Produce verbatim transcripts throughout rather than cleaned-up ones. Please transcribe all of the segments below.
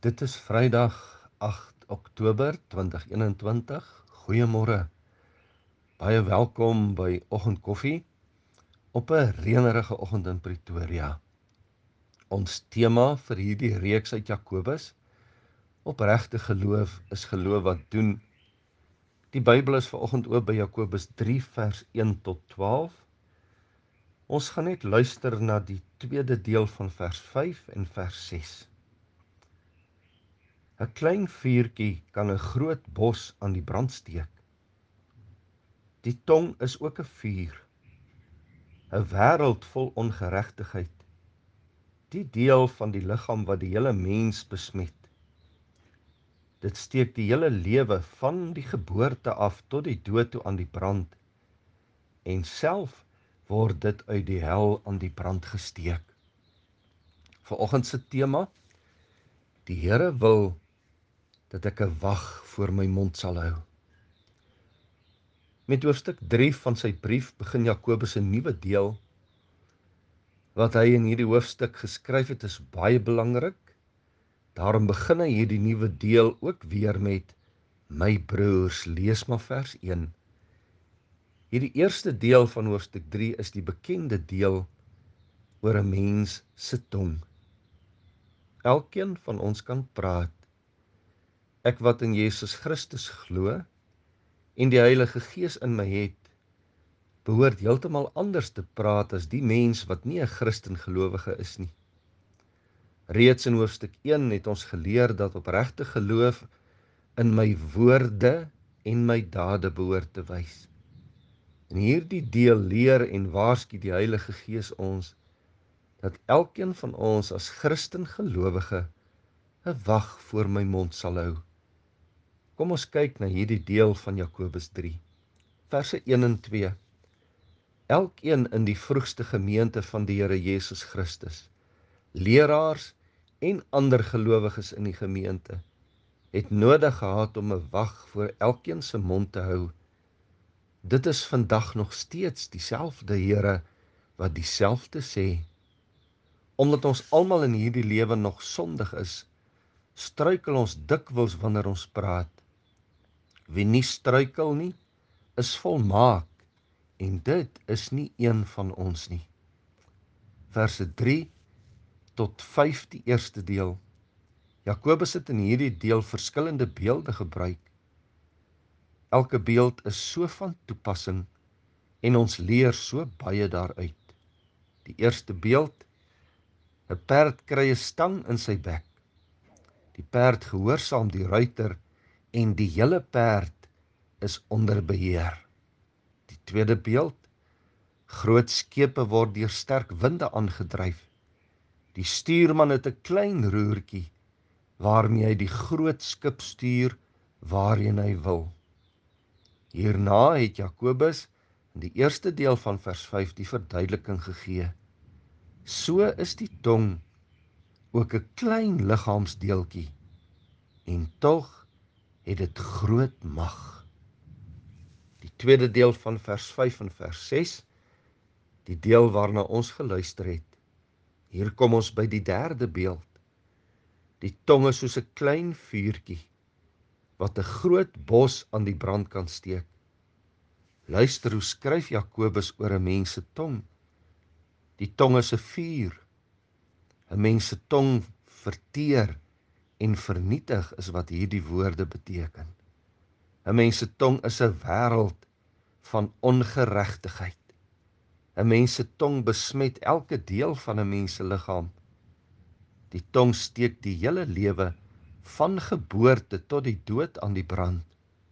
Dit is Vrydag agt Oktober twintig eenentwintig. Goeiemôre. Baie welkom by Oggendkoffie op 'n reënerige oggend in Pretoria. Ons tema vir hierdie reeks uit Jakobus, opregte geloof is geloof wat doen. Die Bybel is vanoggend oop by Jakobus drie vers een tot twaalf. Ons gaan net luister na die tweede deel van vers vyf en vers ses. 'n Klein vuurtjie kan 'n groot bos aan die brand steek. Die tong is ook 'n vuur, 'n wêreld vol ongeregtigheid, die deel van die liggaam wat die hele mens besmet. Dit steek die hele lewe van die geboorte af tot die dood toe aan die brand, en self word dit uit die hel aan die brand gesteek. Vanoggend se tema: die Here wil dat ek 'n wag voor my mond sal hou. Met hoofstuk drie van sy brief begin Jakobus 'n nuwe deel. Wat hy in hierdie hoofstuk geskryf het is baie belangrik. Daarom begin hy hierdie nuwe deel ook weer met: my broers, lees maar vers een. Hierdie eerste deel van hoofstuk drie is die bekende deel oor 'n mens se tong. Elkeen van ons kan praat. Ek wat in Jesus Christus glo en die Heilige Gees in my het, behoort heeltemal anders te praat as die mens wat nie 'n Christen gelowige is nie. Reeds in hoofstuk een het ons geleer dat opregte geloof in my woorde en my dade behoort te wys. In hierdie deel leer en waarsku die Heilige Gees ons dat elkeen van ons as Christen gelowige 'n wag voor my mond sal hou. Kom ons kyk na hierdie deel van Jakobus drie, verse een en twee. Elkeen in die vroegste gemeente van die Here Jesus Christus, leraars en ander gelowiges in die gemeente, het nodig gehad om 'n wag voor elkeen se mond te hou. Dit is vandag nog steeds dieselfde Here wat dieselfde sê. Omdat ons almal in hierdie lewe nog sondig is, struikel ons dikwels wanneer ons praat. Wie nie struikel nie, is volmaak, en dit is nie een van ons nie. Verse drie tot vyf, die eerste deel. Jakobus het in hierdie deel verskillende beelde gebruik. Elke beeld is so van toepassing en ons leer so baie daaruit. Die eerste beeld: 'n perd kry 'n stang in sy bek. Die perd gehoorsaam die ruiter en die hele perd is onder beheer. Die tweede beeld: groot skepe word deur sterk winde aangedryf. Die stuurman het 'n klein roertjie waarmee hy die groot skip stuur waarheen hy wil. Hierna het Jakobus in die eerste deel van vers vyf die verduideliking gegee. So is die tong ook 'n klein liggaamsdeeltjie, en tog het dit groot mag. Die tweede deel van vers vyf en vers ses, die deel waarna ons geluister het. Hier kom ons by die derde beeld. Die tong is soos 'n klein vuurtjie wat 'n groot bos aan die brand kan steek. Luister hoe skryf Jakobus oor 'n mens se tong. Die tong is 'n vuur. 'n Mens se tong verteer en vernietig is wat hierdie woorde beteken. 'n Mens se tong is 'n wêreld van ongeregtigheid. 'n Mens se tong besmet elke deel van 'n mens se liggaam. Die tong steek die hele lewe van geboorte tot die dood aan die brand.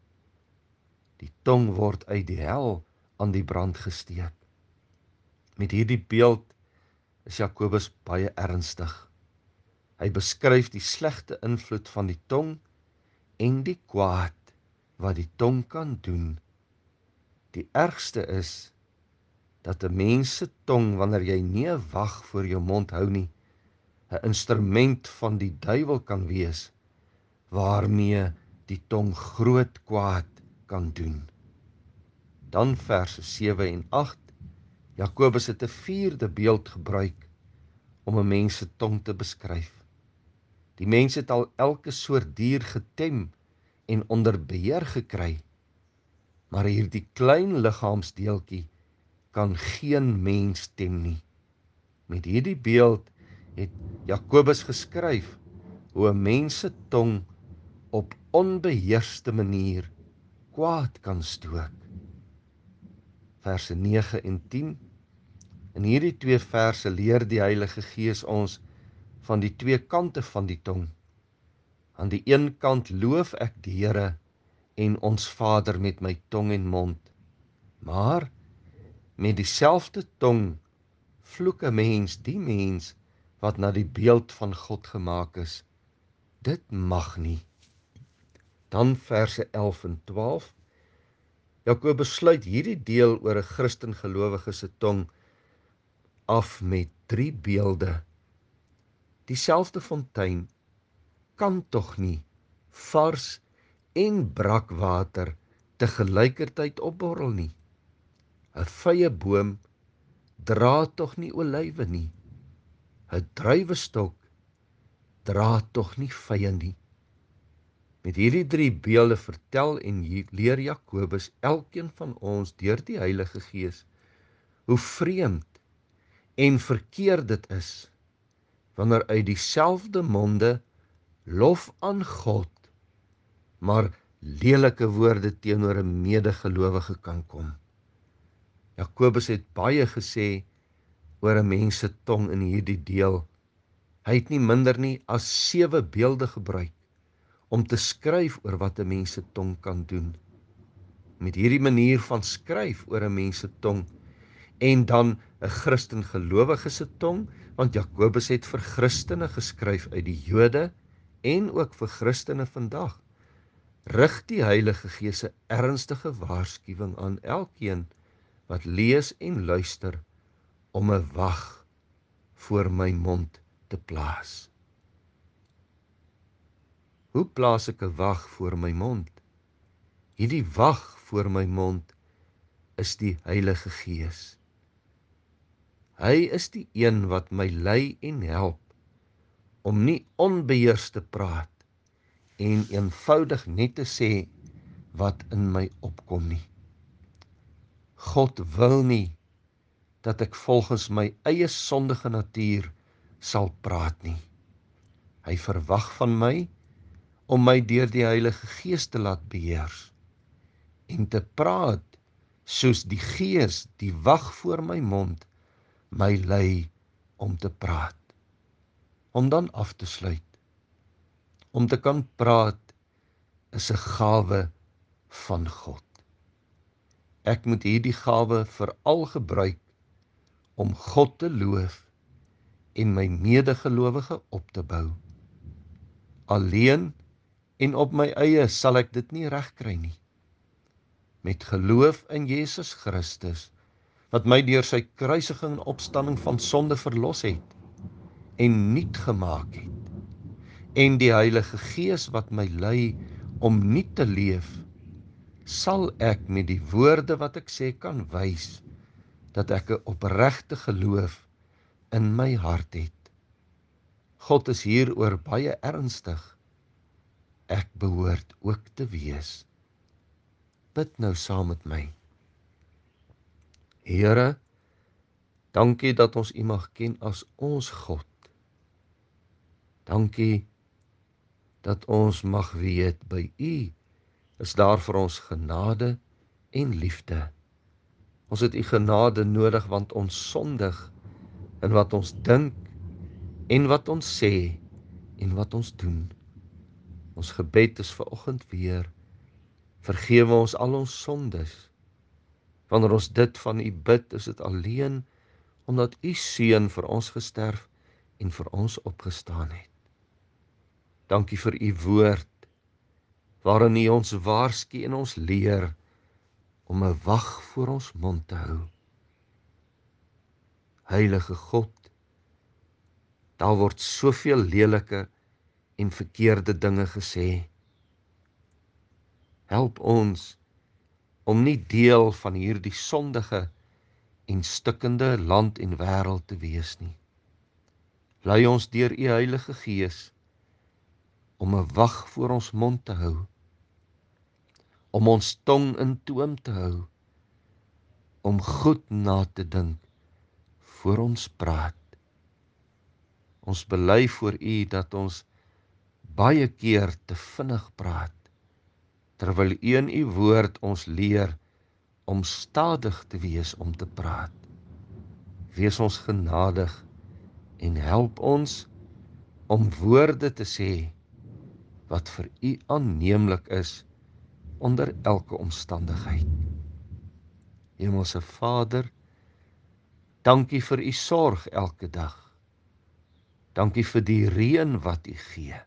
Die tong word uit die hel aan die brand gesteek. Met hierdie beeld is Jakobus baie ernstig. Hy beskryf die slegte invloed van die tong en die kwaad wat die tong kan doen. Die ergste is dat 'n mens se tong, wanneer jy nie 'n wag voor jou mond hou nie, 'n instrument van die duiwel kan wees, waarmee die tong groot kwaad kan doen. Dan verse sewe en agt, Jakobus het 'n vierde beeld gebruik om 'n mens se tong te beskryf. Die mens het al elke soort dier getem en onder beheer gekry, maar hierdie klein liggaamsdeeltjie kan geen mens tem nie. Met hierdie beeld het Jakobus geskryf hoe 'n mens se tong op onbeheerste manier kwaad kan stook. Verse nege en tien. In hierdie twee verse leer die Heilige Gees ons van die twee kante van die tong. Aan die een kant loof ek die Here en ons Vader met my tong en mond, maar met dieselfde tong vloek 'n mens die mens wat na die beeld van God gemaak is. Dit mag nie. Dan verse elf en twaalf. Jakobus sluit hierdie deel oor 'n Christen gelowige se tong af met drie beelde. Dieselfde fontein kan tog nie vars en brakwater te gelykertyd opborrel nie. 'n Vrye boom dra tog nie olywe nie. 'n Druiwestok dra tog nie vye nie. Met hierdie drie beelde vertel en leer Jakobus elkeen van ons deur die Heilige Gees hoe vreemd en verkeerd dit is wanneer uit dieselfde monde lof aan God, maar lelike woorde teenoor 'n medegelowige kan kom. Jakobus het baie gesê oor 'n mens se tong in hierdie deel. Hy het nie minder nie as sewe beelde gebruik om te skryf oor wat 'n mens se tong kan doen. Met hierdie manier van skryf oor 'n mens se tong en dan 'n Christen gelowige se tong, want Jakobus het vir Christene geskryf uit die Jode en ook vir Christene vandag, rig die Heilige Gees 'n ernstige waarskuwing aan elkeen wat lees en luister om 'n wag voor my mond te plaas. Hoe plaas ek 'n wag voor my mond? Hierdie wag voor my mond is die Heilige Gees. Hy is die een wat my lei en help om nie onbeheers te praat en eenvoudig net te sê wat in my opkom nie. God wil nie dat ek volgens my eie sondige natuur sal praat nie. Hy verwag van my om my deur die Heilige Gees te laat beheers en te praat soos die Gees, die wag voor my mond, my lei om te praat. Om dan af te sluit. Om te kan praat is 'n gawe van God. Ek moet hierdie gawe veral gebruik om God te loof en my medegelowige op te bou. Alleen en op my eie sal ek dit nie regkry nie. Met geloof in Jesus Christus, wat my deur sy kruisiging en opstanding van sonde verlos het en nuut gemaak het, en die Heilige Gees wat my lei om nuut te leef, sal ek met die woorde wat ek sê kan wys dat ek 'n opregte geloof in my hart het. God is hieroor baie ernstig. Ek behoort ook te wees. Bid nou saam met my. Here, dankie dat ons U mag ken as ons God. Dankie dat ons mag weet by U is daar vir ons genade en liefde. Ons het U genade nodig want ons sondig in wat ons dink en wat ons sê en wat ons doen. Ons gebed is vanoggend weer, vergewe ons al ons sondes. Wanneer ons dit van U bid, is dit alleen omdat U Seun vir ons gesterf en vir ons opgestaan het. Dankie vir U woord, waarin U ons waarsku en ons leer om 'n wag voor ons mond te hou. Heilige God, daar word soveel lelike en verkeerde dinge gesê. Help ons om nie deel van hierdie sondige en stikkende land en wêreld te wees nie. Lei ons deur U Heilige Gees om 'n wag voor ons mond te hou, om ons tong in toom te hou, om goed na te dink voor ons praat. Ons bely voor U dat ons baie keer te vinnig praat, terwyl U in U woord ons leer om stadig te wees om te praat. Wees ons genadig en help ons om woorde te sê wat vir U aanneemlik is onder elke omstandigheid. Hemelse Vader, dankie vir U sorg elke dag. Dankie vir die reën wat U gee.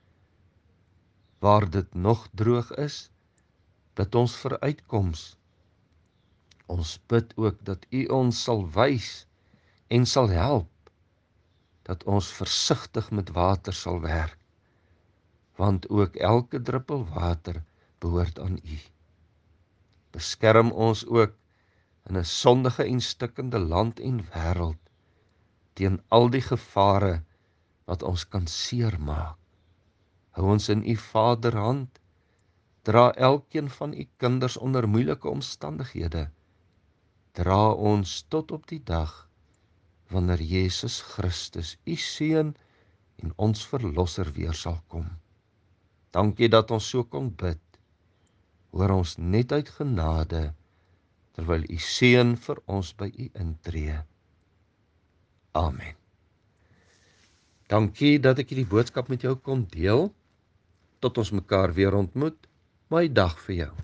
Waar dit nog droog is, bid ons vir uitkoms. Ons bid ook dat U ons sal wys en sal help, dat ons versigtig met water sal werk, want ook elke druppel water behoort aan U. Beskerm ons ook in 'n sondige en stikkende land en wêreld teen al die gevare wat ons kan seermaak. Hou ons in U Vaderhand, dra elkeen van U kinders onder moeilike omstandighede, dra ons tot op die dag wanneer Jesus Christus, U Seun en ons Verlosser weer sal kom. Dankie dat ons so kon bid. Hoor ons net uit genade, terwyl U Seun vir ons by U intree. Amen. Dankie dat ek hierdie boodskap met jou kon deel. Tot ons mekaar weer ontmoet. Mooi dag vir jou.